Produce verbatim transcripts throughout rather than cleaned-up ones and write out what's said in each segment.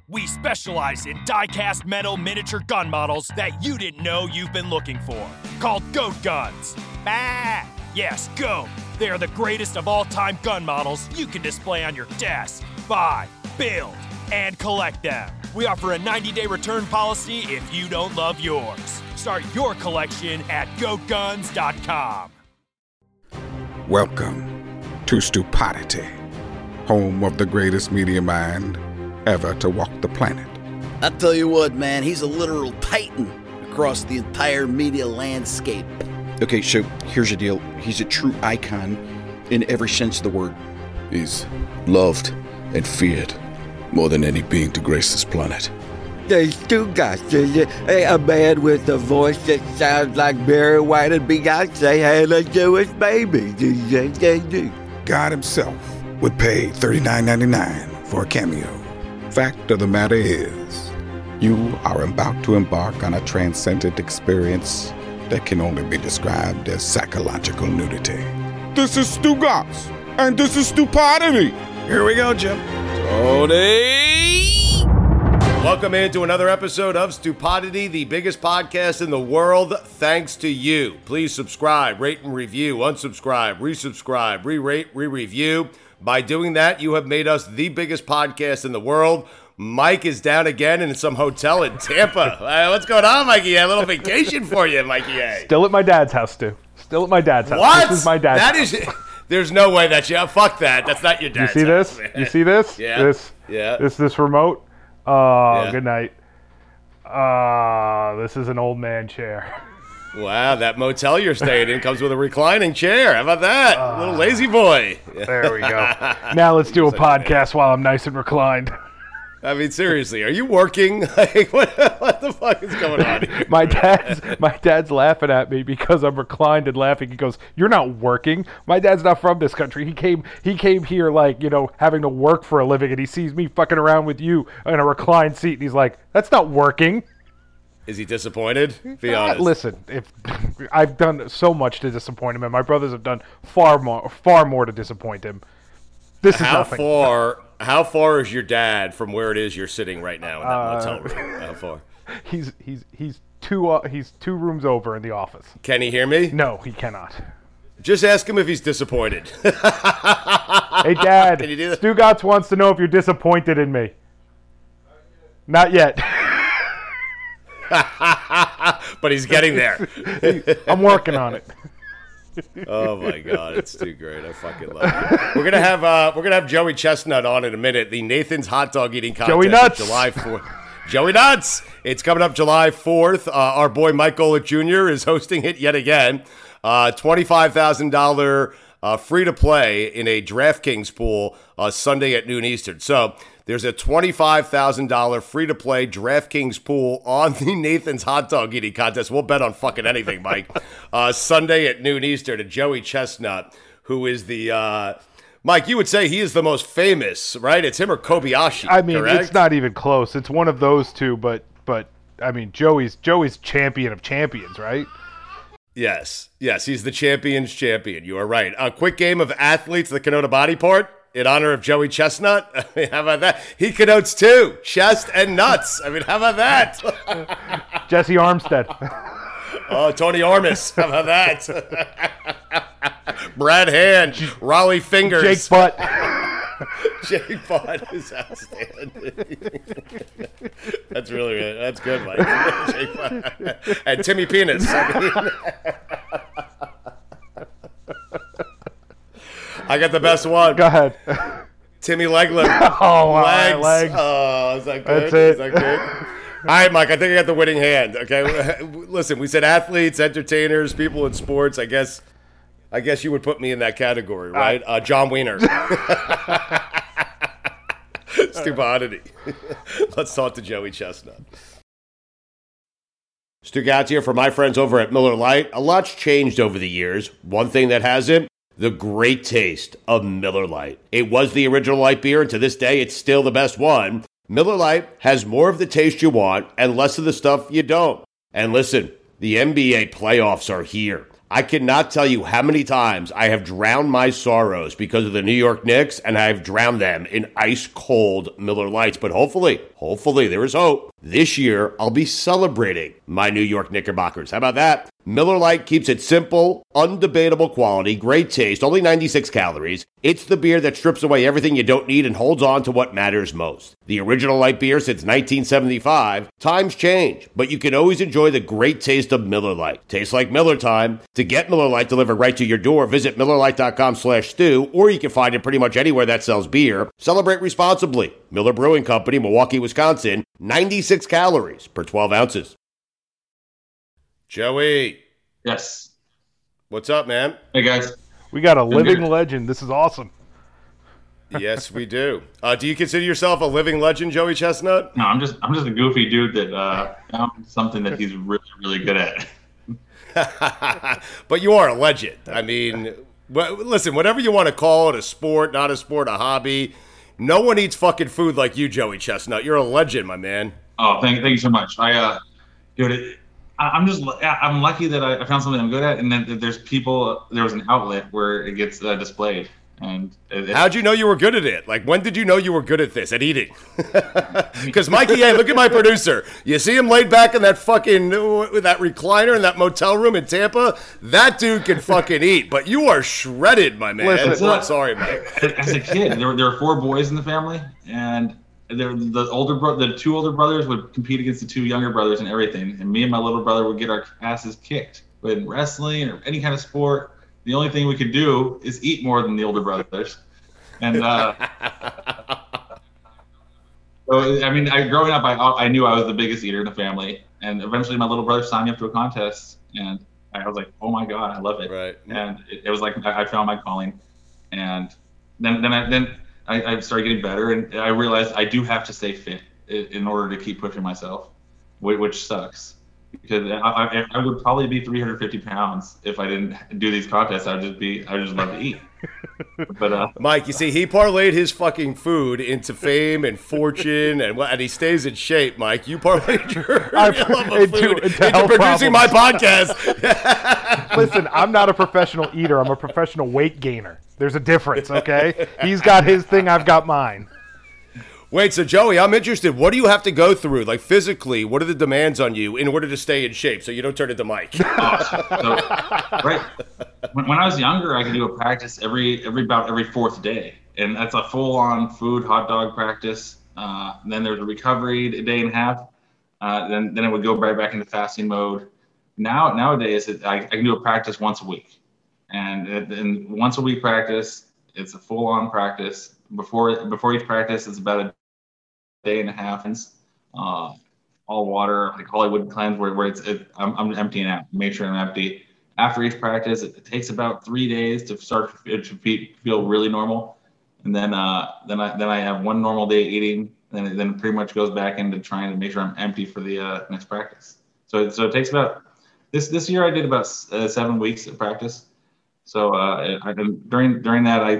We specialize in die-cast metal miniature gun models that you didn't know you've been looking for. Called Goat Guns. Bah! Yes, Goat. They are the greatest of all-time gun models you can display on your desk, buy, build, and collect them. We offer a ninety-day return policy if you don't love yours. Start your collection at goat guns dot com. Welcome to Stupidity, home of the greatest media mind ever to walk the planet. I tell you what, man, he's a literal titan across the entire media landscape. Okay, so here's the deal. He's a true icon in every sense of the word. He's loved and feared more than any being to grace this planet. There's two guys. There's a, a man with a voice that sounds like Barry White and Beyonce had a Jewish baby. God himself would pay thirty-nine ninety-nine for a cameo. Fact of the matter is, you are about to embark on a transcendent experience that can only be described as psychological nudity. This is Stu Goss, and this is Stupidity. Here we go, Jim. Tony! Welcome into another episode of Stupidity, the biggest podcast in the world, thanks to you. Please subscribe, rate and review, unsubscribe, resubscribe, re-rate, re-review. By doing that, you have made us the biggest podcast in the world. Mike is down again in some hotel in Tampa. uh, what's going on, Mikey? A little vacation for you, Mikey A. Still at my dad's house, Stu. Still at my dad's house. What? This is my dad's that house. Is, there's no way that's you. Fuck that. That's not your dad's You see house, this? man. You see this? Yeah. This, yeah. This, this remote? Oh, yeah. Good night. Uh, this is an old man chair. Wow, that motel you're staying in comes with a reclining chair. How about that? Uh, little lazy boy. There we go. Now let's do a podcast while I'm nice and reclined. I mean, seriously, are you working? Like, what, what the fuck is going on here? My dad's my dad's laughing at me because I'm reclined and laughing. He goes, "You're not working." My dad's not from this country. He came he came here like, you know, having to work for a living, and he sees me fucking around with you in a reclined seat, and he's like, "That's not working." Is he disappointed? Be Uh, honest. listen, if I've done so much to disappoint him, and my brothers have done far more far more to disappoint him. This is how nothing. far how far is your dad from where it is you're sitting right now in that Uh, motel room? How far? He's he's he's two uh, he's two rooms over in the office. Can he hear me? No, he cannot. Just ask him if he's disappointed. Hey, Dad. Can you do that? Stu Gotts wants to know if you're disappointed in me. Not yet. But he's getting there. I'm working on it. Oh my God, it's too great. I fucking love it. We're gonna have uh, we're gonna have Joey Chestnut on in a minute. The Nathan's hot dog eating contest. Joey Nuts. July fourth. Joey Nuts. It's coming up July fourth. Uh, our boy Mike Golick Junior is hosting it yet again. Uh, twenty-five thousand dollars uh, free to play in a DraftKings pool uh, Sunday at noon Eastern. So there's a twenty-five thousand dollars free to play DraftKings pool on the Nathan's hot dog eating contest. We'll bet on fucking anything, Mike. uh, Sunday at noon Eastern to Joey Chestnut, who is the uh, Mike. You would say he is the most famous, right? It's him or Kobayashi. I mean, correct? it's not even close. It's one of those two, but but I mean, Joey's Joey's champion of champions, right? Yes, yes, he's the champion's champion. You are right. A quick game of athletes that connote a body part in honor of Joey Chestnut. I mean, how about that? He connotes two, chest and nuts. I mean, how about that? Jesse Armstead. Oh, Tony Ormus. How about that? Brad Hand, Raleigh Fingers. Jake Butt. Jake Butt is outstanding. That's really good. That's good, Mike. Jake Butt. And Timmy Penis. I mean, I got the best one. Go ahead. Timmy Legler. Oh, wow, legs. legs. Oh, is that good? That's it. Is that good? All right, Mike, I think I got the winning hand. Okay, listen, we said athletes, entertainers, people in sports. I guess I guess you would put me in that category, right? Uh, John Wiener. Stupidity. Let's talk to Joey Chestnut. Stu Gotts here for my friends over at Miller Lite. A lot's changed over the years. One thing that hasn't, the great taste of Miller Lite. It was the original light beer, and to this day, it's still the best one. Miller Lite has more of the taste you want and less of the stuff you don't. And listen, the N B A playoffs are here. I cannot tell you how many times I have drowned my sorrows because of the New York Knicks, and I've drowned them in ice-cold Miller Lights. But hopefully, hopefully, there is hope. This year, I'll be celebrating my New York Knickerbockers. How about that? Miller Lite keeps it simple, undebatable quality, great taste, only ninety-six calories. It's the beer that strips away everything you don't need and holds on to what matters most. The original light beer since nineteen seventy-five. Times change, but you can always enjoy the great taste of Miller Lite. Tastes like Miller time. To get Miller Lite delivered right to your door, visit MillerLite.com slash stew, or you can find it pretty much anywhere that sells beer. Celebrate responsibly. Miller Brewing Company, Milwaukee, Wisconsin. ninety-six calories per twelve ounces. Joey. Yes. What's up, man? Hey, guys. We got a living legend. This is awesome. Yes, we do. Uh, do you consider yourself a living legend, Joey Chestnut? No, I'm just I'm just a goofy dude that uh, found something that he's really, really good at. But you are a legend. I mean, well, listen, whatever you want to call it, a sport, not a sport, a hobby, no one eats fucking food like you, Joey Chestnut. You're a legend, my man. Oh, thank, thank you so much. I, uh, dude, it, I, I'm just, I'm lucky that I, I found something I'm good at, and then there's people, there was an outlet where it gets uh, displayed. And it, how'd you know you were good at it? Like, when did you know you were good at this, at eating? Because Mikey, hey, look at my producer. You see him laid back in that fucking, with that recliner in that motel room in Tampa? That dude can fucking eat, but you are shredded, my man. Listen, I'm sorry, Mike. As a kid, there were, there were four boys in the family, and there, the older bro- the two older brothers would compete against the two younger brothers in everything, and me and my little brother would get our asses kicked in wrestling or any kind of sport. The only thing we could do is eat more than the older brothers, and uh, so I mean, I, growing up, I I knew I was the biggest eater in the family, and eventually my little brother signed me up to a contest, and I was like, oh my god, I love it, right? And it, it was like I, I found my calling, and then then I then I, I started getting better, and I realized I do have to stay fit in, in order to keep pushing myself, which, which sucks. Because I, I, I would probably be three hundred fifty pounds if I didn't do these contests. I would just be, I would just love to eat. But uh, Mike, you see, he parlayed his fucking food into fame and fortune, and and he stays in shape. Mike, you parlayed your love of into, food into, into health producing problems. my podcast. Listen, I'm not a professional eater. I'm a professional weight gainer. There's a difference, okay? He's got his thing. I've got mine. Wait, so Joey, I'm interested. What do you have to go through, like physically? What are the demands on you in order to stay in shape so you don't turn into Mike? Awesome. So, right. When, when I was younger, I could do a practice every every about every fourth day, and that's a full-on food hot dog practice. Uh, and then there's a recovery a day and a half. Uh, then then it would go right back into fasting mode. Now nowadays, it, I, I can do a practice once a week, and and once a week practice, it's a full-on practice. Before before each practice, it's about a day and a half. Uh, all water, like Hollywood cleanse, where, where it's it, I'm, I'm emptying out, make sure I'm empty. After each practice, it, it takes about three days to start it to be, feel really normal, and then uh, then I then I have one normal day eating, and then it pretty much goes back into trying to make sure I'm empty for the uh, next practice. So so it takes about this this year I did about uh, seven weeks of practice. So uh, I, during during that I.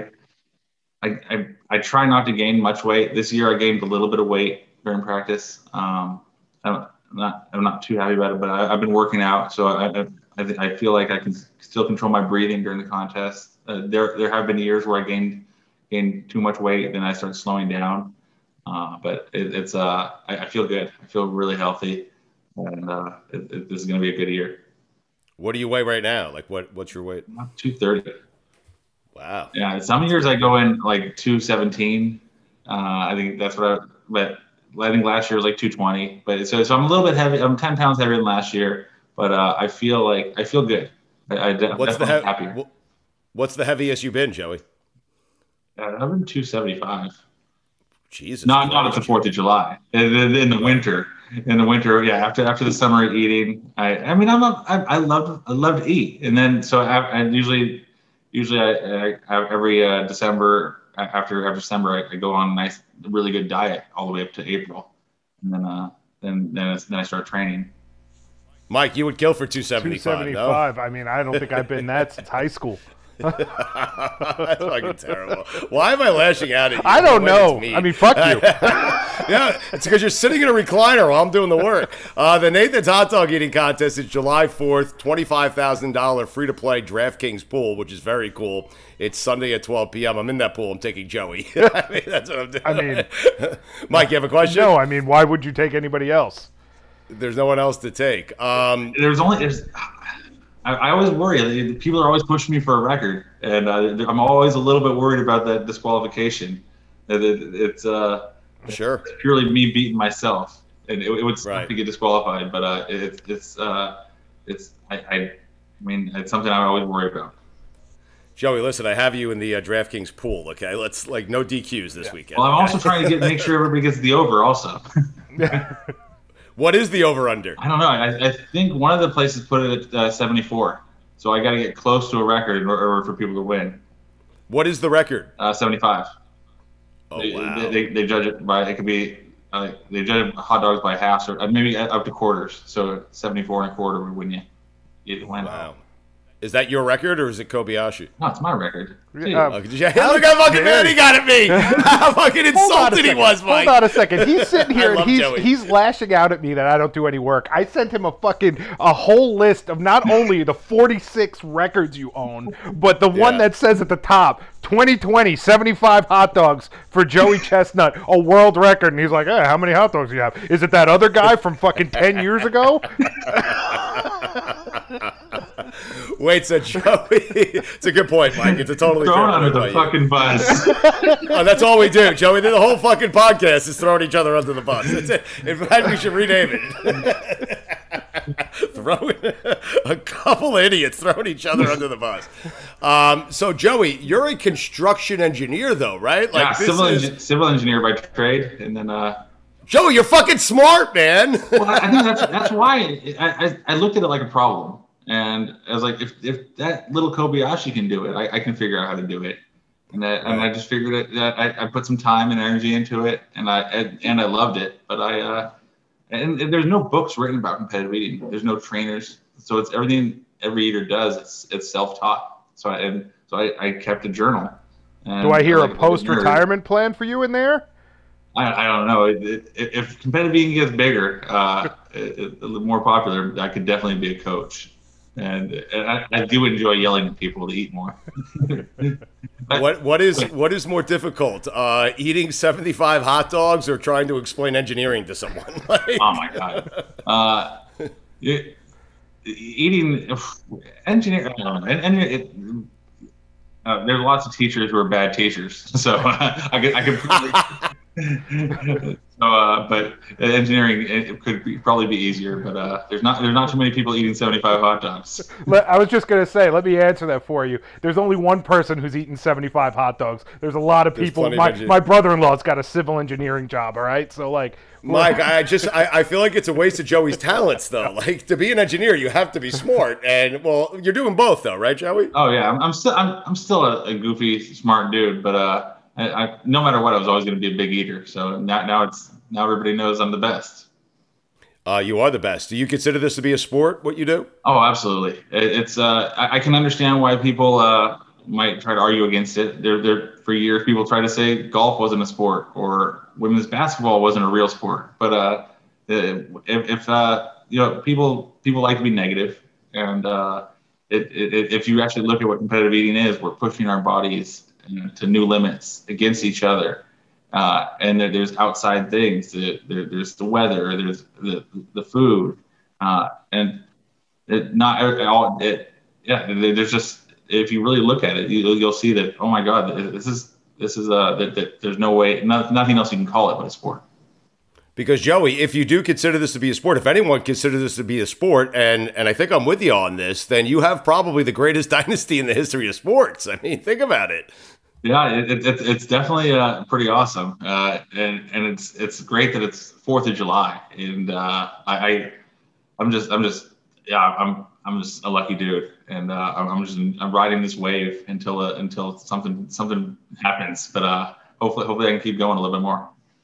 I, I I try not to gain much weight. This year I gained a little bit of weight during practice. Um, I'm not I'm not too happy about it, but I, I've been working out, so I, I I feel like I can still control my breathing during the contest. Uh, there there have been years where I gained gained too much weight, then I started slowing down. Uh, but it, it's uh I, I feel good. I feel really healthy, and uh, it, it, this is going to be a good year. What do you weigh right now? Like what what's your weight? two thirty. Wow. Yeah, some years I go in like two seventeen. Uh, I think that's what I, but I think last year was like two twenty. But so, so I'm a little bit heavy. I'm ten pounds heavier than last year, but uh, I feel like, I feel good. I, I de- what's definitely the he- happier. What's the heaviest you've been, Joey? Uh, I've been two seventy-five. Jesus. Not, not at the fourth of July. In, in, in the winter. In the winter, yeah. After after the summer eating, I I mean I'm a, I I love I love to eat, and then so I, I usually. Usually, I, I have every uh, December after after December, I, I go on a nice, really good diet all the way up to April, and then uh, then then, it's, then I start training. Mike, you would kill for two seventy-five. two seventy-five. No? I mean, I don't think I've been that since high school. That's fucking terrible. Why am I lashing out at you? I don't When know. it's me? I mean, fuck you. Yeah, it's because you're sitting in a recliner while I'm doing the work. Uh, the Nathan's Hot Dog Eating Contest is July fourth, twenty-five thousand dollars free-to-play DraftKings pool, which is very cool. It's Sunday at twelve p.m. I'm in that pool. I'm taking Joey. I mean, that's what I'm doing. I mean, Mike, you have a question? No, I mean, why would you take anybody else? There's no one else to take. Um, There's only there's. I, I always worry. People are always pushing me for a record, and uh, I'm always a little bit worried about that disqualification. It, it, it's uh, sure it's purely me beating myself, and it, it would suck Right. to get disqualified. But uh, it, it's uh, it's I, I I mean it's something I always worry about. Joey, listen, I have you in the uh, DraftKings pool. Okay, let's like no D Qs this weekend. Well, I'm also trying to get make sure everybody gets the over also. What is the over-under? I don't know. I, I think one of the places put it at uh, seventy-four. So I got to get close to a record in order for people to win. What is the record? Uh, seventy-five. Oh, they, wow. They, they, they judge it by, it could be, uh, they judge hot dogs by halves or uh, maybe up to quarters. So seventy-four and a quarter would win you. You win. Wow. Is that your record or is it Kobayashi? No, it's my record. See, Um, Oh, yeah, look how fucking mad he got at me. How fucking Hold on a insulted he second. was, Mike. Hold on a second. He's sitting I here and love he's Joey. he's lashing out at me that I don't do any work. I sent him a fucking a whole list of not only the forty-six records you own, but the one Yeah. that says at the top twenty twenty seventy-five hot dogs for Joey Chestnut, a world record. And he's like, hey, how many hot dogs do you have? Is it that other guy from fucking ten years ago? Wait, so Joey, it's a good point, Mike. It's a totally fair thrown under point the by you. fucking bus. Oh, that's all we do, Joey. The whole fucking podcast is throwing each other under the bus. That's it. In fact, we should rename it. Throwing a couple idiots throwing each other under the bus. Um, so, Joey, you're a construction engineer, though, right? yeah, this civil, is- engi- civil engineer by trade. And then, uh, Joey, you're fucking smart, man. well, I I think that's that's why I, I I looked at it like a problem, and I was like, if if that little Kobayashi can do it, I, I can figure out how to do it, and I, and I just figured it, that I, I put some time and energy into it, and I and, and I loved it, but I uh, and, and there's no books written about competitive eating. There's no trainers, so it's everything every eater does. It's it's self-taught. So I and so I, I kept a journal. And Do I hear like a nerd. post-retirement plan for you in there? I, I don't know. It, it, if competitive eating gets bigger, uh, it, it, more popular, I could definitely be a coach. And, and I, I do enjoy yelling at people to eat more. What what is what is more difficult, uh, eating seventy-five hot dogs or trying to explain engineering to someone? Like- Oh my god. Uh, it, eating engineer. I don't know. And, it, uh, there's lots of teachers who are bad teachers, so uh, I could I could. Probably, so, uh, but engineering it could be, probably be easier, but uh, there's not there's not too many people eating seventy-five hot dogs. Let, I was just going to say, let me answer that for you. There's only one person who's eaten seventy-five hot dogs. There's a lot of There's people. plenty of My, engineers. my brother-in-law's got a civil engineering job, all right? So, like... Mike, I just I, I feel like it's a waste of Joey's talents, though. Like, to be an engineer, you have to be smart, and well, you're doing both, though, right, Joey? Oh yeah, I'm, I'm still I'm, I'm still a, a goofy, smart dude, but uh, I, I, no matter what, I was always going to be a big eater. So now now it's now everybody knows I'm the best. Uh, you are the best. Do you consider this to be a sport? What you do? Oh, absolutely. It, it's uh, I, I can understand why people uh might try to argue against it. There there for years people try to say golf wasn't a sport or women's basketball wasn't a real sport. But uh, if, if uh, you know people people like to be negative, and uh, it, it, if you actually look at what competitive eating is, we're pushing our bodies you know, to new limits against each other. Uh, and there, there's outside things. There, there, there's the weather. There's the the food, uh, and it not all. It yeah. There's just if you really look at it, you, you'll see that. Oh my God, this is this is uh that, that there's no way, no, nothing else you can call it but a sport. Because Joey, if you do consider this to be a sport, if anyone considers this to be a sport, and and I think I'm with you on this, then you have probably the greatest dynasty in the history of sports. I mean, think about it. Yeah, it, it, it, it's definitely uh, pretty awesome, uh, and and it's it's great that it's Fourth of July, and uh, I, I I'm just I'm just yeah I'm I'm just a lucky dude, and uh, I'm, I'm just I'm riding this wave until uh, until something something happens, but uh, hopefully hopefully I can keep going a little bit more.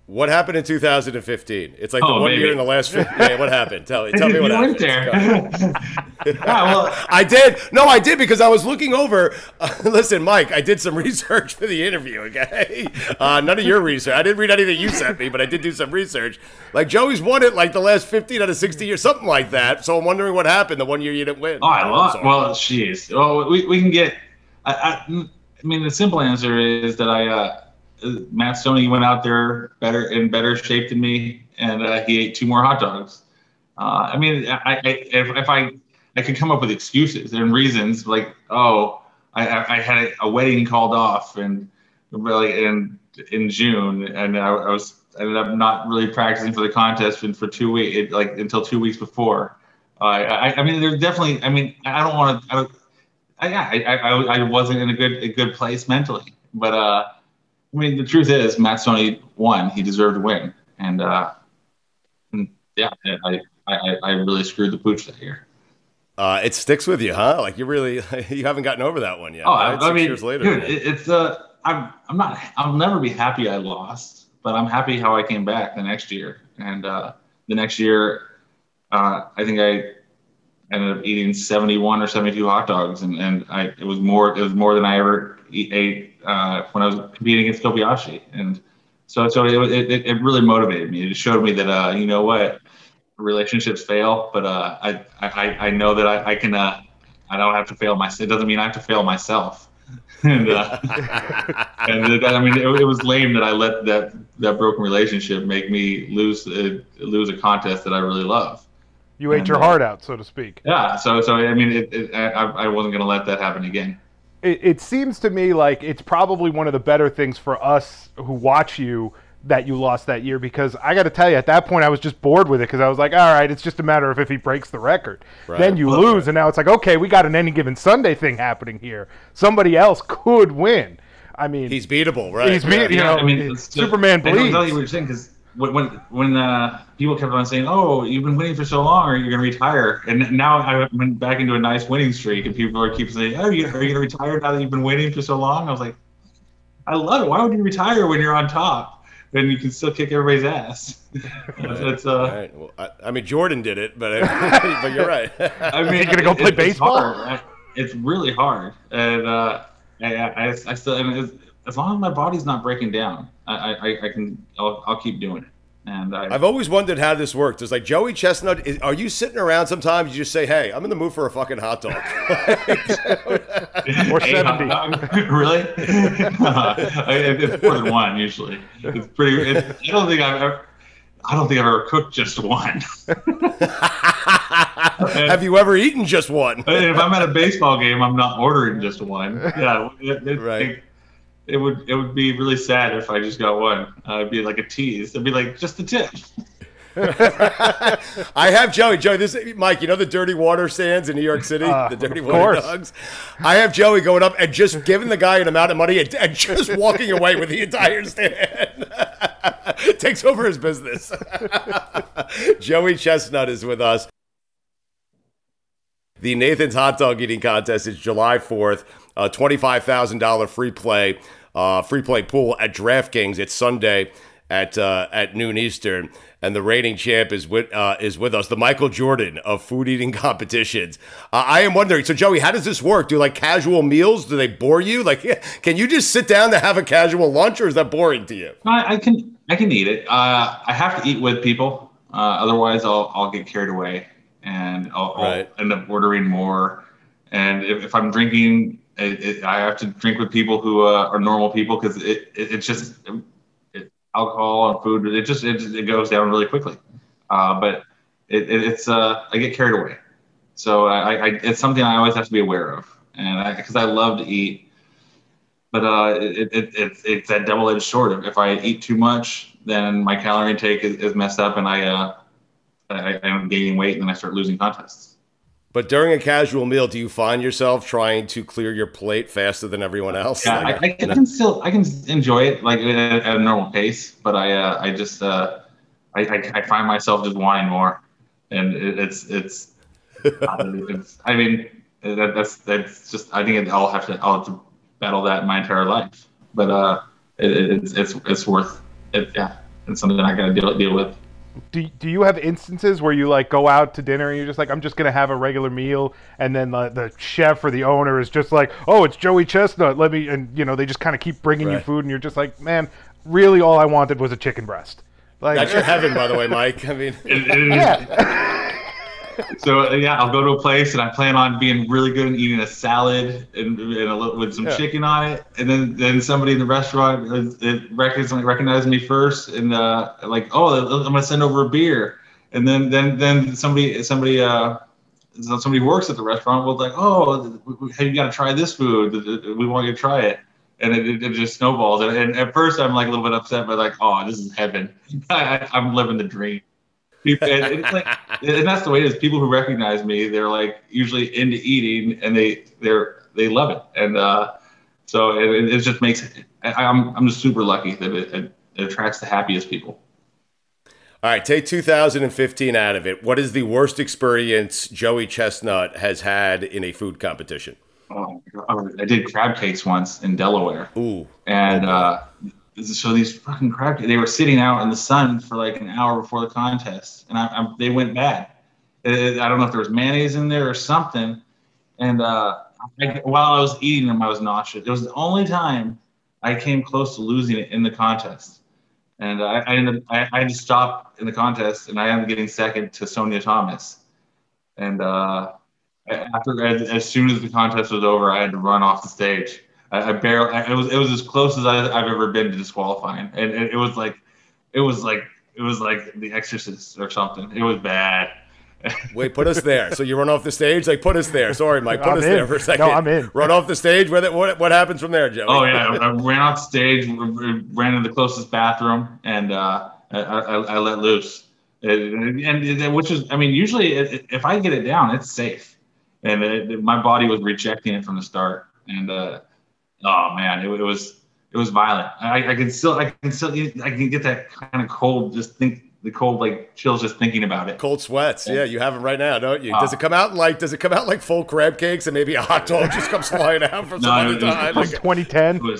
What happened in two thousand fifteen? It's like Oh, the one maybe. year in the last fifteen. Yeah, what happened? Tell me. Tell me what you happened. went there. yeah, well, I did. No, I did because I was looking over. Uh, listen, Mike, I did some research for the interview, okay? Uh, none of your research. I didn't read anything you sent me, but I did do some research. Like, Joey's won it like the last fifteen out of sixty years, something like that. So I'm wondering what happened the one year you didn't win. oh, I I'm love. sorry. Well, jeez. Well, we we can get. I, I, I mean, the simple answer is that I. Uh, Matt Stoney went out there better in better shape than me, and uh, he ate two more hot dogs. Uh, I mean, I, I, if, if I I could come up with excuses and reasons like, oh, I, I had a wedding called off and really in in June, and I, I was ended up not really practicing for the contest for, for two weeks, it, like until two weeks before. Uh, I, I mean, there's definitely. I mean, I don't want to. I, don't- I, yeah, I, I I wasn't in a good a good place mentally, but. uh I mean, the truth is, Matt Stoney won. He deserved to win, and uh, and yeah, I, I I really screwed the pooch that year. Uh, it sticks with you, huh? Like you really, you haven't gotten over that one yet. Oh, right? I, Six I mean, years later. dude, it, it's uh, I'm I'm not. I'll never be happy I lost, but I'm happy how I came back the next year. And uh, the next year, uh, I think I ended up eating seventy-one or seventy-two hot dogs, and, and I it was more it was more than I ever eat, ate uh, when I was competing against Kobayashi, and so so it, it it really motivated me. It showed me that uh, you know what, relationships fail, but uh, I, I I know that I, I can uh, I don't have to fail myself. It doesn't mean I have to fail myself. and uh, and that, I mean it, it was lame that I let that that broken relationship make me lose uh, lose a contest that I really love. You ate And, your uh, heart out, so to speak. Yeah, so so I mean, it, it, I I wasn't gonna let that happen again. It, it seems to me like it's probably one of the better things for us who watch you that you lost that year, because I got to tell you, at that point I was just bored with it because I was like, all right, it's just a matter of if he breaks the record. Right. Then you Well, lose, right. and now it's like, okay, we got an any given Sunday thing happening here. Somebody else could win. I mean, He's beatable, right? He's beat, you Yeah, know, I mean, it's- Superman I don't know what bleeds. you were saying, because when when when uh, people kept on saying, "Oh, you've been winning for so long, are you going to retire?" And now I went back into a nice winning streak, and people are keep saying, "Oh, you, are you going to retire now that you've been winning for so long?" I was like, "I love it. Why would you retire when you're on top and you can still kick everybody's ass?" It's uh, All right. Well, I, I mean, Jordan did it, but but you're right. I mean, he gonna go it- play it's baseball? hard. It's really hard, and uh, I, I, I still, and it's, as long as my body's not breaking down, I, I, I can, I'll, I'll keep doing it. And I, I've always wondered how this worked. It's like Joey Chestnut. Is, are you sitting around sometimes? You just say, "Hey, I'm in the mood for a fucking hot dog." Or Hey, seventy. uh, really? It- it's more than one usually. It's pretty. It, I don't think I've ever. I don't think I've ever cooked just one. Have you ever eaten just one? And if I'm at a baseball game, I'm not ordering just one. Yeah, it, it, Right. It, it would it would be really sad if I just got one. Uh, it'd be like a tease. It'd be like just the tip. I have Joey. Joey, this Mike. You know the dirty water stands in New York City, Uh, the dirty of water course. dogs. I have Joey going up and just giving the guy an amount of money and, and just walking away with the entire stand. Takes over his business. Joey Chestnut is with us. The Nathan's Hot Dog Eating Contest is July fourth. Uh, twenty-five thousand dollars free play, uh, free play pool at DraftKings. It's Sunday at uh, at noon Eastern, and the reigning champ is with uh, is with us, the Michael Jordan of food eating competitions. Uh, I am wondering, so Joey, how does this work? Do like casual meals? Do they bore you? Like, can you just sit down to have a casual lunch, or is that boring to you? I, I can I can eat it. Uh, I have to eat with people, uh, otherwise I'll I'll get carried away and I'll, Right. I'll end up ordering more. And if, if I'm drinking, it, it, I have to drink with people who uh, are normal people, because it, it it's just it, alcohol and food. It just it, it goes down really quickly. Uh, but it, it, it's uh, I get carried away. So I, I it's something I always have to be aware of, and because I, I love to eat. But uh, it, it, it's it's that double-edged sword. If I eat too much, then my calorie intake is, is messed up, and I, uh, I I'm gaining weight, and then I start losing contests. But during a casual meal, do you find yourself trying to clear your plate faster than everyone else? Yeah, Like, I, I, can, I can still I can enjoy it like at, at a normal pace, but I uh, I just uh, I, I I find myself just wanting more, and it, it's it's, it's I mean that, that's that's just I think I'll have to I'll have to battle that my entire life, but uh, it, it's it's it's worth it. Yeah, it's something I got to deal deal with. Do, do you have instances where you like go out to dinner and you're just like, I'm just going to have a regular meal, and then the, the chef or the owner is just like, oh, it's Joey Chestnut, let me, and you know, they just kind of keep bringing Right. you food and you're just like, man, really all I wanted was a chicken breast. Like, That's your heaven, by the way, Mike. I mean, It- it- yeah. So uh, yeah, I'll go to a place and I plan on being really good and eating a salad and, and a little, with some Yeah. chicken on it, and then then somebody in the restaurant uh, it recognized recognized me first, and uh, like, oh, I'm gonna send over a beer, and then then then somebody somebody uh somebody who works at the restaurant will like, oh, hey, you got to try this food, we want you to try it. And it, it just snowballs. And, and at first, I'm like a little bit upset, but like, oh, this is heaven. I, I'm living the dream. People, and, it's like, and that's the way it is. People who recognize me, they're like usually into eating, and they they're they love it. And uh, so it, it just makes. I, I'm I'm just super lucky that it, it, it attracts the happiest people. all right, take two thousand fifteen out of it. What is the worst experience Joey Chestnut has had in a food competition? Oh, I did crab cakes once in Delaware. Ooh. And uh, so these fucking crab cakes, they were sitting out in the sun for like an hour before the contest, and I, I, they went bad. It, I don't know if there was mayonnaise in there or something. And uh, I, while I was eating them, I was nauseous. It was the only time I came close to losing it in the contest. And I, I ended up, I, I had to stop in the contest, and I ended up getting second to Sonia Thomas. And uh, after, as, as soon as the contest was over, I had to run off the stage. I, I barely. I, it was it was as close as I, I've ever been to disqualifying, and it, it was like, it was like it was like The Exorcist or something. It was bad. Wait, put us there. So you run off the stage? Like, put us there. Sorry, Mike, put I'm us in. there for a second. No, I'm in. Run off the stage? What, what, what happens from there, Joey? Oh yeah, I ran off stage, ran to the closest bathroom, and uh, I, I, I let loose. And, and, and which is, I mean, usually it, if I get it down, it's safe. And it, my body was rejecting it from the start. And uh, oh man, it, it was it was violent. I, I can still I can still I can get that kind of cold. Just think the cold like chills just thinking about it. Cold sweats. Yeah, you have them right now, don't you? Does it come out like Does it come out like full crab cakes and maybe a hot dog just comes flying out from No, some it other was- time? From Like, twenty ten. It was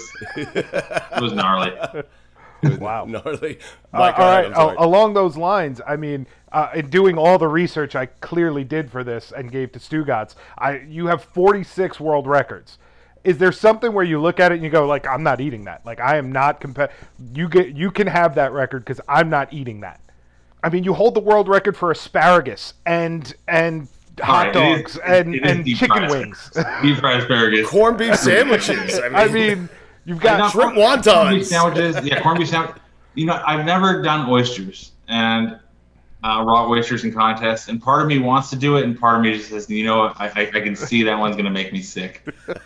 it was gnarly. Wow. gnarly. Uh, Mike, go all ahead, right. I'm sorry. a- along those lines, I mean, uh, in doing all the research I clearly did for this and gave to Stugotz, I you have forty-six world records. Is there something where you look at it and you go, like, I'm not eating that. Like, I am not compa- You get you can have that record because I'm not eating that. I mean, you hold the world record for asparagus and and hot All right, it dogs is- and, it is and deep chicken fried wings. Deep fried asparagus. Corned beef sandwiches. I mean, I mean, you've got Now, shrimp corn- wontons. corned beef sandwiches. Yeah, corned beef sandwich. You know, I've never done oysters and uh, raw oysters in contests, and part of me wants to do it, and part of me just says, you know, I, I, I can see that one's gonna make me sick.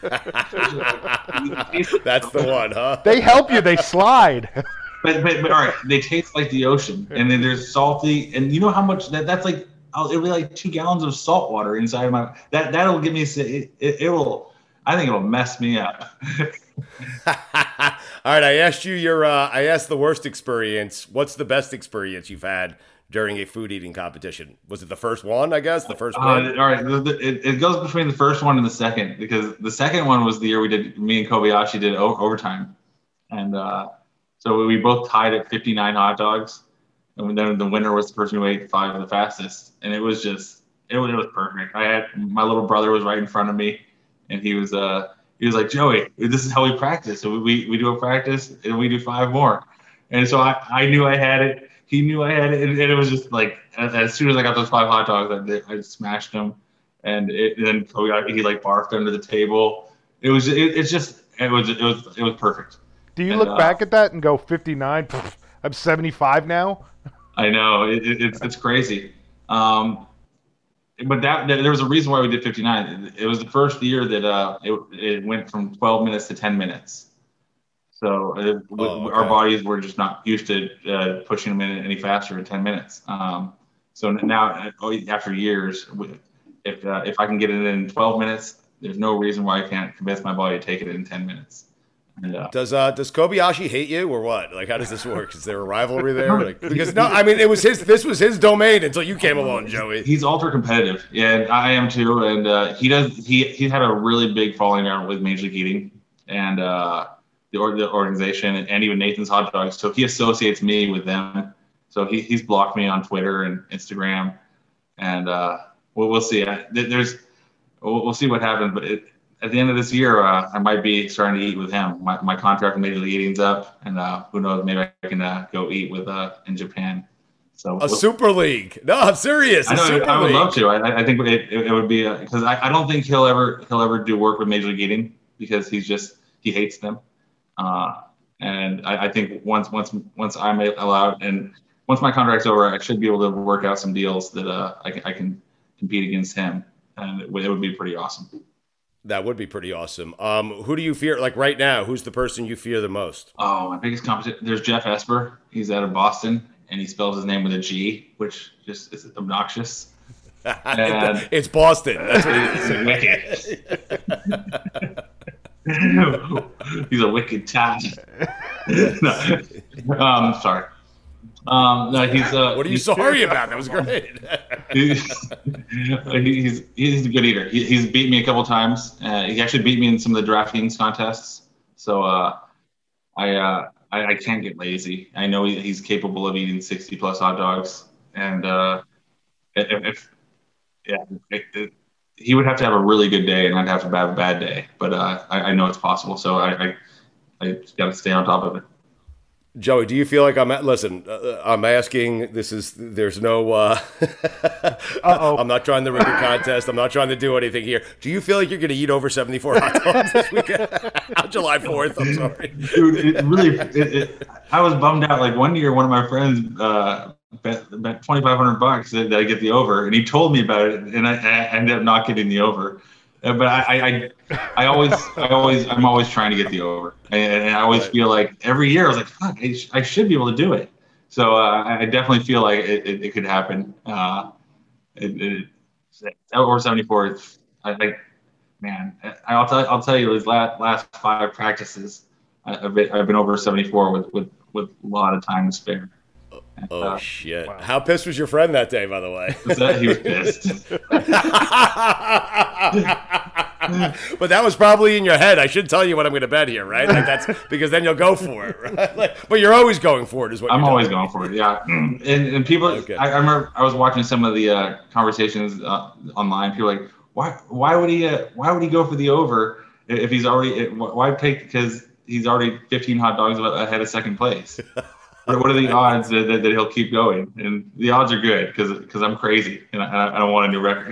that's the one, huh? they help you. They slide. But, but but all right, they taste like the ocean, and then there's salty, and you know how much that that's like. I'll, it'll be like two gallons of salt water inside of my that that'll give me it, it, it will. I think it'll mess me up. All right, I asked you your. Uh, I asked the worst experience. What's the best experience you've had during a food eating competition? Was it the first one? I guess the first Uh, one. all right, the, the, it, it goes between the first one and the second, because the second one was the year we did. Me and Kobayashi did o- overtime, and uh, so we both tied at fifty-nine hot dogs, and then the winner was the person who ate five of the fastest, and it was just it was it was perfect. I had my little brother was right in front of me, and he was uh he was like, Joey, this is how we practice. So we we do a practice and we do five more, and so I, I knew I had it. He knew I had it, and, and it was just like as, as soon as I got those five hot dogs, I, I smashed them, and, it, and then Kobayashi, he like barfed under the table. It was it, it's just it was it was it was perfect. Do you And, look uh, back at that and go fifty-nine? Pff, I'm seventy-five now. I know it, it, it's it's crazy, um, but that, that there was a reason why we did fifty-nine. It, it was the first year that uh, it it went from twelve minutes to ten minutes. So uh, Oh, okay. our bodies were just not used to uh, pushing them in any faster than ten minutes. Um, so now, uh, after years, if uh, if I can get it in twelve minutes, there's no reason why I can't convince my body to take it in ten minutes. And, uh, Does uh does Kobayashi hate you or what? Like, how does this work? Is there a rivalry there? Like, because no, I mean, it was his. This was his domain until you came along, Joey. He's ultra competitive, yeah, and I am too. And uh, he does. He he had a really big falling out with Major League Eating, and uh, the, or, the organization and, and even Nathan's Hot Dogs. So he associates me with them. So he, he's blocked me on Twitter and Instagram, and uh, we'll, we'll see. I, there's, we'll, we'll see what happens. But it, at the end of this year, uh, I might be starting to eat with him. My, my contract with Major League Eating's up, and uh, who knows? Maybe I can uh, go eat with uh, in Japan. So a we'll, super league? No, I'm serious. I, know, super I would league. love to. I, I think it, it, it would be because I, I don't think he'll ever he'll ever do work with Major League Eating because he's just he hates them. Uh, and I, I think once once once I'm allowed and once my contract's over, I should be able to work out some deals that uh, I can I can compete against him, and it would, it would be pretty awesome. That would be pretty awesome. Um, who do you fear? Like right now, who's the person you fear the most? Oh, my biggest competition. There's Jeff Esper. He's out of Boston, and he spells his name with a G, which just is obnoxious. And it's Boston. That's what it is. He's a wicked tat. No, um, sorry. Um, no, he's. Uh, what are you he's, sorry about? That was great. he's, he's he's a good eater. He, he's beat me a couple times. Uh, he actually beat me in some of the DraftKings contests. So uh, I, uh, I I can't get lazy. I know he, he's capable of eating sixty plus hot dogs, and uh, if, if yeah, it, it, he would have to have a really good day, and I'd have to have a bad day. But uh, I, I know it's possible. So I I, I just got to stay on top of it. Joey, do you feel like I'm at, listen, uh, I'm asking, this is, there's no, uh, I'm not trying to rig a contest. I'm not trying to do anything here. Do you feel like you're going to eat over seventy-four hot dogs this weekend? July fourth, I'm sorry. Dude, it really, it, it, I was bummed out. Like one year, one of my friends uh, bet, bet twenty-five hundred bucks that I get the over, and he told me about it, and I, I ended up not getting the over. Uh, but I, I, I always, I always, I'm always trying to get the over, and, and I always feel like every year I was like, fuck, I, sh- I should be able to do it. So uh, I definitely feel like it, it, it could happen. Uh, it, it, over seventy-four, it's, I, I, man, I'll tell, I'll tell you, these last last five practices, I've been, I've been over seventy-four with, with, with a lot of time to spare. Oh, uh, shit. Wow. How pissed was your friend that day, by the way? Was that, he was pissed. But that was probably in your head. I should tell you what I'm going to bet here, right? Like that's because then you'll go for it, right? Like, but you're always going for it, is what I'm you're always doing. going for it, yeah. And, and people, okay. I, I remember I was watching some of the uh, conversations uh, online. People were like, why, why would he, uh, why would he go for the over if he's already, why take, because he's already fifteen hot dogs ahead of second place. What are the odds that, that, that he'll keep going? And the odds are good because because I'm crazy and I, I don't want a new record.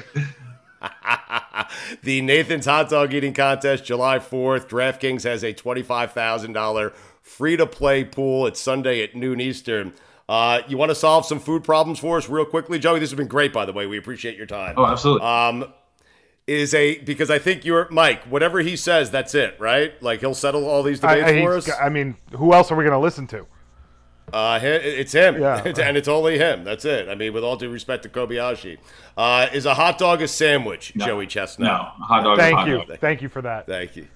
The Nathan's Hot Dog Eating Contest, July fourth. DraftKings has a twenty-five thousand dollars free-to-play pool. It's Sunday at noon Eastern. Uh, you want to solve some food problems for us real quickly? Joey, this has been great, by the way. We appreciate your time. Oh, absolutely. Um, is a because I think you're Mike. Whatever he says, that's it, right? Like he'll settle all these debates I, I, for us. I mean, who else are we going to listen to? Uh, it's him, yeah. And it's only him. That's it. I mean, with all due respect to Kobayashi, uh, is a hot dog a sandwich, no. Joey Chestnut? No, a hot dog. Thank hot you, dog. thank you for that. Thank you.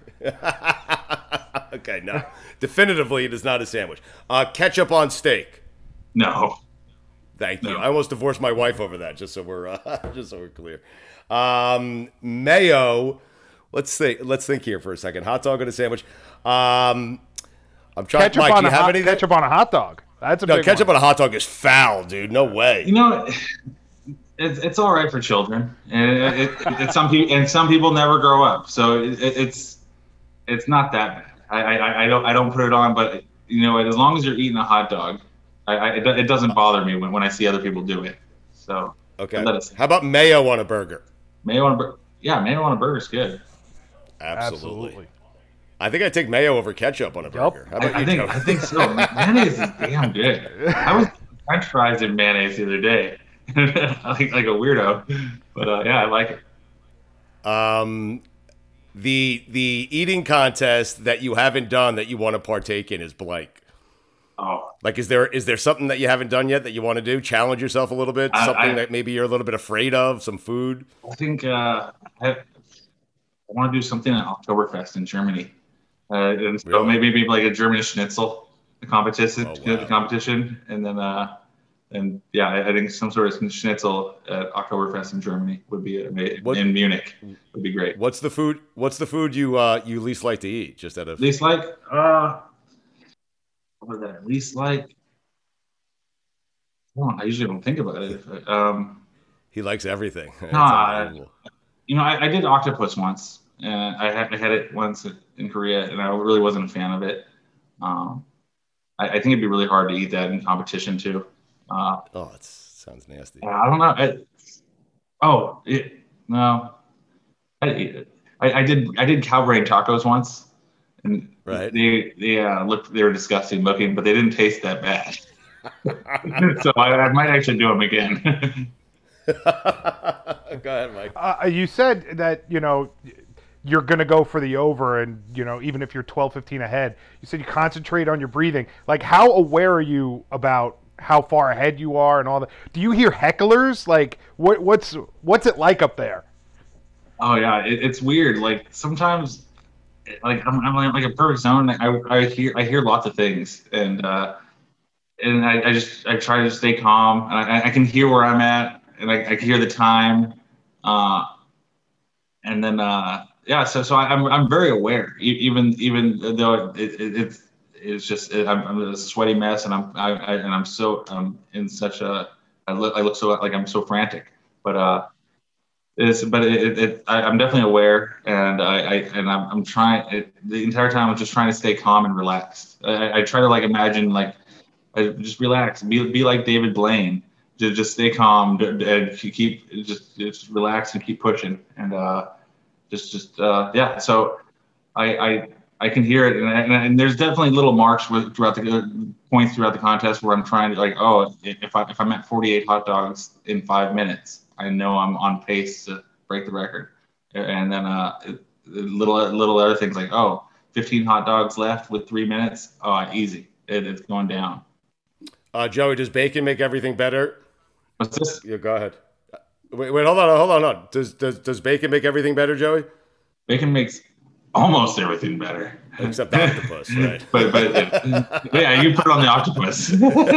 Okay, no, definitively it is not a sandwich. Uh, ketchup on steak? No. Thank you. No. I almost divorced my wife over that. Just so we're uh, just so we're clear. Um, mayo. Let's think. Let's think here for a second. Hot dog on a sandwich. Um. I'm trying. Ketchup Mike, on do you a have hot, anything? ketchup on a hot dog. That's a no big ketchup one. on a hot dog is foul, dude. No way. You know, it's it's all right for children, and it, it, it, some people and some people never grow up, so it, it, it's it's not that bad. I, I I don't I don't put it on, but you know, as long as you're eating a hot dog, I, I it, it doesn't bother me when, when I see other people do it. So okay. How about mayo on a burger? Mayo on a burger? Yeah, mayo on a burger is good. Absolutely. Absolutely. I think I take mayo over ketchup on a burger. How about I, you, I think Joe? I think so. Mayonnaise is damn good. I was French fries in mayonnaise the other day, like like a weirdo, but uh, yeah, I like it. Um, the the eating contest that you haven't done that you want to partake in is blank. Oh, like is there is there something that you haven't done yet that you want to do? Challenge yourself a little bit. I, something I, that maybe you're a little bit afraid of. Some food. I think uh, I, I want to do something at Oktoberfest in Germany. Uh, and so really? maybe maybe like a German schnitzel, the competition, oh, wow. the competition, and then uh, and yeah, I, I think some sort of schnitzel at Oktoberfest in Germany would be amazing. What- in Munich would be great. What's the food? What's the food you uh, you least like to eat? Just out of Least like, uh, what did I least like? Well, I usually don't think about it. If I, um, he likes everything. It's Nah, unbelievable. you know, I, I did octopus once, and I had I had it once in Korea, and I really wasn't a fan of it. Um, I, I think it'd be really hard to eat that in competition too. Uh, Oh, it sounds nasty. I don't know. It, oh, it, no, I, I I did I did cow brain tacos once, and Right. they they uh, looked they were disgusting looking, but they didn't taste that bad. So I, I might actually do them again. Go ahead, Mike. Uh, you said that, you know, you're going to go for the over, and, you know, even if you're twelve, fifteen ahead, you said you concentrate on your breathing. Like, how aware are you about how far ahead you are and all that? Do you hear hecklers? Like, what what's what's it like up there? Oh yeah, it, it's weird. Like sometimes, like I'm, I'm like, like a perfect zone. I, I hear I hear lots of things, and uh, and I, I just I try to stay calm, and I, I can hear where I'm at, and I, I can hear the time, uh, and then uh, yeah. So so I, I'm I'm very aware, e- even even though it, it, it's it's just it, I'm, I'm a sweaty mess, and I'm I, I and I'm so I'm in such a I look I look so like I'm so frantic, but uh. It's, but it, it, it, I, I'm definitely aware, and I, I and I'm, I'm trying. It, the entire time, I'm just trying to stay calm and relaxed. I, I try to like imagine, like, I just relax, be be like David Blaine, just just stay calm and keep just just relax and keep pushing, and uh, just just uh, yeah. So I I I can hear it, and, and, and there's definitely little marks with, throughout the points throughout the contest where I'm trying to like, oh, if I if I'm at forty-eight hot dogs in five minutes. I know I'm on pace to break the record, and then uh, it, little little other things like oh, fifteen hot dogs left with three minutes. Oh, easy, it, it's going down. Uh, Joey, does bacon make everything better? What's this? Yeah, go ahead. Wait, wait, hold on, hold on, hold on. Does does does bacon make everything better, Joey? Bacon makes almost everything better, except the octopus, right? but but yeah, you put it on the octopus.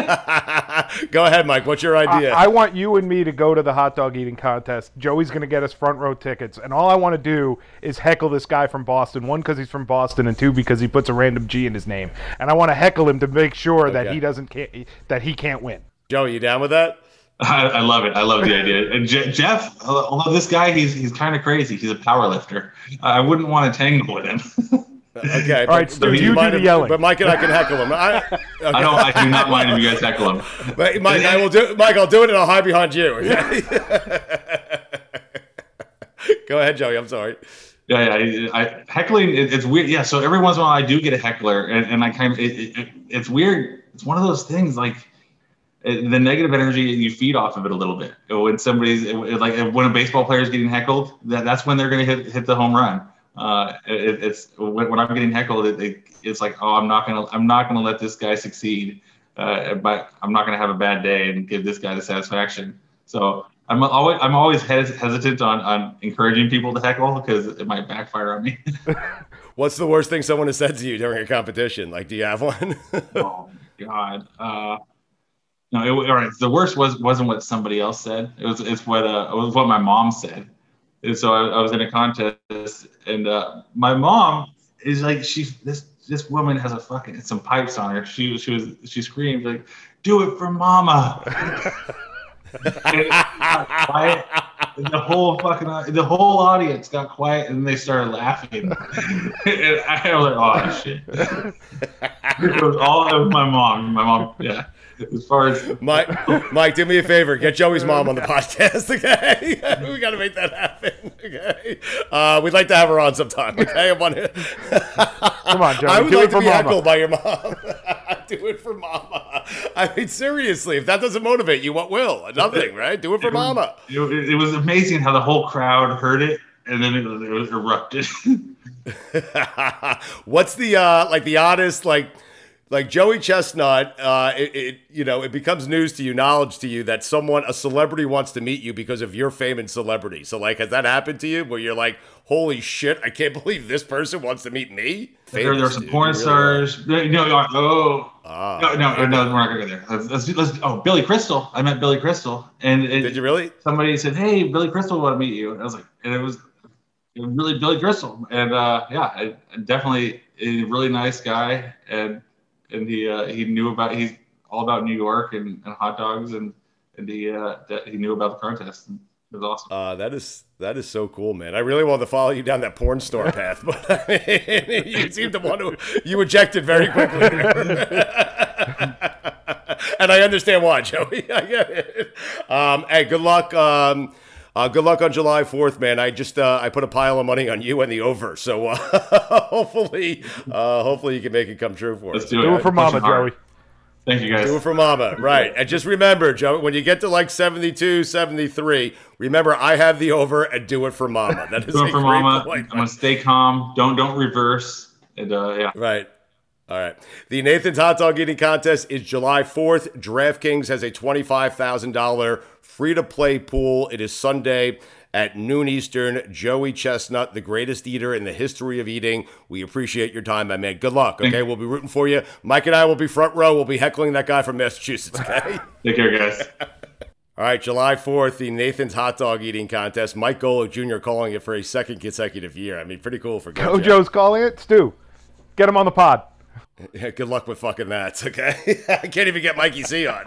Go ahead, Mike. What's your idea? I, I want you and me to go to the hot dog eating contest. Joey's going to get us front row tickets, and all I want to do is heckle this guy from Boston. One, because he's from Boston, and two, because he puts a random G in his name. And I want to heckle him to make sure Okay. that he doesn't can't, that he can't win. Joey, you down with that? I, I love it. I love the idea. And Je- Jeff, although this guy, he's he's kind of crazy. He's a power lifter. I wouldn't want to tangle with him. Okay. All right, but, Stu, but you do mind the if- yelling. But Mike and I can heckle him. I, okay. I don't. I do not mind if you guys heckle him. But Mike, I will do. Mike, I'll do it, and I'll hide behind you. Okay? Go ahead, Joey. I'm sorry. Yeah, yeah. I, I, heckling, it, it's weird. Yeah. So every once in a while, I do get a heckler, and, and I kind of, it, it, it's weird. It's one of those things like it, the negative energy you feed off of it a little bit. When somebody's it, it, like when a baseball player is getting heckled, that, that's when they're going to hit hit the home run. Uh, it, it's when, when I'm getting heckled, it, it, it's like, oh, I'm not gonna, I'm not gonna let this guy succeed. Uh, but I'm not gonna have a bad day and give this guy the satisfaction. So I'm always, I'm always hes- hesitant on on encouraging people to heckle because it might backfire on me. What's the worst thing someone has said to you during a competition? Like, do you have one? Oh God. Uh, no, it, all right. The worst was wasn't what somebody else said. It was it's what uh, it was what my mom said. And so I, I was in a contest, and uh, my mom is like, she this this woman has a fucking some pipes on her. She she was she screamed like, "Do it for mama!" And it got quiet. And the whole fucking the whole audience got quiet, and they started laughing. And I was like, "Oh shit!" It was all of my mom. My mom, yeah. As far as Mike, Mike, do me a favor. Get Joey's mom on the podcast, okay? We got to make that happen, okay? Uh, we'd like to have her on sometime, okay? I want to. Come on, Joey. I would do like it to for be mama. heckled by your mom. Do it for mama. I mean, seriously, if that doesn't motivate you, what will? Nothing, right? Do it for mama. It, it was amazing how the whole crowd heard it, and then it, it was erupted. What's the uh, like the oddest like like Joey Chestnut, uh, it, it you know, it becomes news to you, knowledge to you that someone, a celebrity wants to meet you because of your fame and celebrity. So like, has that happened to you where you're like, holy shit, I can't believe this person wants to meet me? There, there are some porn stars. No, no, oh, ah, no, no, no, we're not gonna go there. Let's, let's, let's, oh, Billy Crystal. I met Billy Crystal, and it, did you really? Somebody said, "Hey, Billy Crystal want to meet you." And I was like, and it was, it was really Billy Crystal, and uh, yeah, I, definitely a really nice guy, and and he uh, he knew about he's all about New York and, and hot dogs, and and he uh, he knew about the contest. And it was awesome. Uh, that is that is so cool, man. I really wanted to follow you down that porn star path, but I mean, you seem to want to. You ejected very quickly, and I understand why, Joey. I get it. Um, hey, good luck. Um, uh, good luck on July fourth, man. I just uh, I put a pile of money on you and the over, so uh, hopefully, uh, hopefully you can make it come true for Let's us. do it. Do it for Mama, Joey. Thank you, guys. Do it for Mama, right. And just remember, Joe, when you get to like seventy-two, seventy-three, remember I have the over and do it for Mama. That is do a it for great Mama. point. I'm going to stay calm. Don't don't reverse. And uh, yeah. Right. All right. The Nathan's Hot Dog Eating Contest is July fourth. DraftKings has a twenty-five thousand dollars free-to-play pool. It is Sunday at noon Eastern. Joey Chestnut, the greatest eater in the history of eating. We appreciate your time, my man. Good luck, okay? We'll be rooting for you. Mike and I will be front row. We'll be heckling that guy from Massachusetts, okay? Take care, guys. All right, July fourth, the Nathan's Hot Dog Eating Contest. Mike Golick Junior calling it for a second consecutive year. I mean, pretty cool for Gojo. Gojo's calling it? Stu, get him on the pod. Yeah, good luck with fucking that, okay? I can't even get Mikey C on.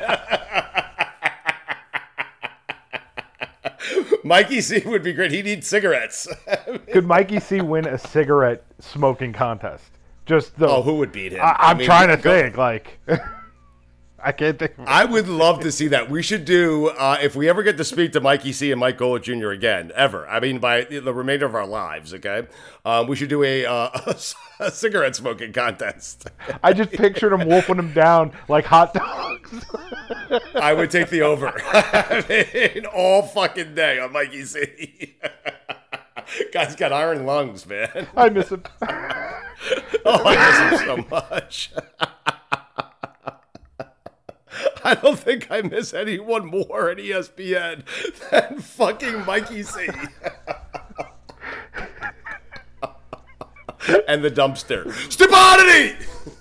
Mikey C would be great. He needs cigarettes. Could Mikey C win a cigarette smoking contest? Just the, oh, who would beat him? I, I'm I mean, trying to go, think. Like, I can't think. Of I would love to see that. We should do uh, if we ever get to speak to Mikey C and Mike Golick Junior again, ever. I mean, by the remainder of our lives. Okay, um, we should do a, uh, a, a cigarette smoking contest. I just pictured him wolfing him down like hot dogs. I would take the over. I mean, all fucking day on Mikey C. Guy's got iron lungs, man. I miss him. Oh, I miss him so much. I don't think I miss anyone more at E S P N than fucking Mikey C. And the dumpster. Stupidity!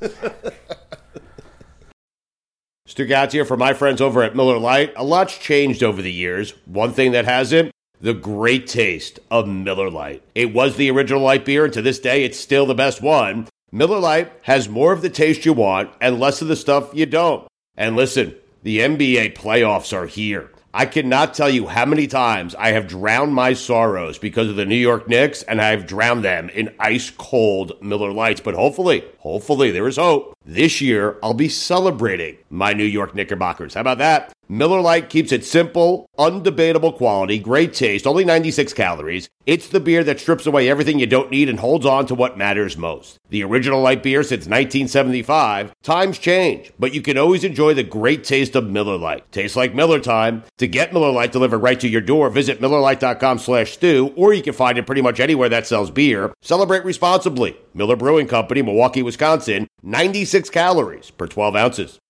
Stu Gatz here for my friends over at Miller Lite. A lot's changed over the years. One thing that hasn't, the great taste of Miller Lite. It was the original light beer, and to this day, it's still the best one. Miller Lite has more of the taste you want and less of the stuff you don't. And listen, the N B A playoffs are here. I cannot tell you how many times I have drowned my sorrows because of the New York Knicks, and I have drowned them in ice-cold Miller Lights. But hopefully, hopefully there is hope. This year, I'll be celebrating my New York Knickerbockers. How about that? Miller Lite keeps it simple, undebatable quality, great taste, only ninety-six calories. It's the beer that strips away everything you don't need and holds on to what matters most. The original light beer since nineteen seventy-five. Times change, but you can always enjoy the great taste of Miller Lite. Tastes like Miller time. To get Miller Lite delivered right to your door, visit Miller Lite dot com slash stew, or you can find it pretty much anywhere that sells beer. Celebrate responsibly. Miller Brewing Company, Milwaukee, Wisconsin. ninety-six calories per twelve ounces.